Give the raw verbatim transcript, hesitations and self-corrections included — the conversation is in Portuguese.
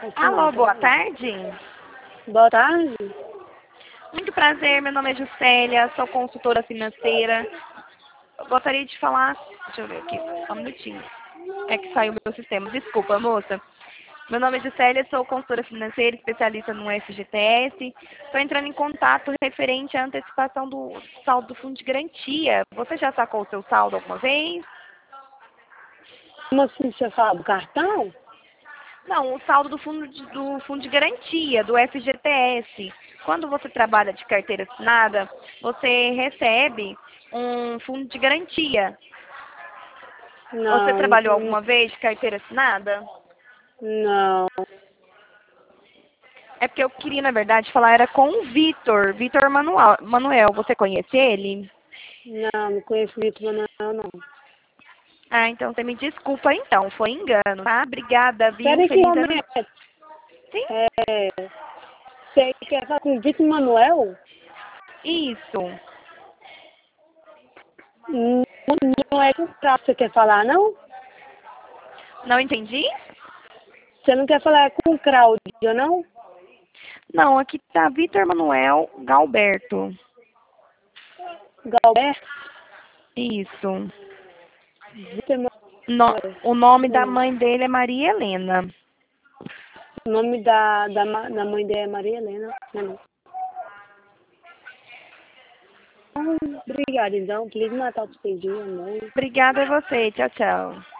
Alô, boa tarde. Boa tarde. Muito prazer, meu nome é Juscelia, sou consultora financeira. Eu gostaria de falar... Deixa eu ver aqui, só um minutinho. É que saiu o meu sistema. Desculpa, moça. Meu nome é Juscelia, sou consultora financeira, especialista no F G T S. Estou entrando em contato referente à antecipação do saldo do fundo de garantia. Você já sacou o seu saldo alguma vez? Como assim você fala do cartão? Não, o saldo do fundo de, do fundo de garantia, do F G T S. Quando você trabalha de carteira assinada, você recebe um fundo de garantia. Você Não, trabalhou não. alguma vez de carteira assinada? Não, É porque eu queria, na verdade, falar era com o Vitor, Vitor Manuel. Manuel, você conhece ele? não, não conheço Vitor Manuel, não. Ah, então você me desculpa então, foi engano, tá? Obrigada, viu? Peraí que Feliz ano. momento. Sim? É, você quer falar com o Vitor Manuel? Isso. Não, não é com o Crau que você quer falar, não? Não entendi? Você não quer falar com o Cláudio, não? Não, aqui tá Vitor Manuel Galberto. Galberto? Isso. Vitor No- Manuel. o nome da Hum. mãe dele é Maria Helena. O nome da, da, ma- da mãe dele é Maria Helena. Não, não. Obrigada, então. Feliz Natal pra você, dia, mãe. Obrigada a você. Tchau, tchau.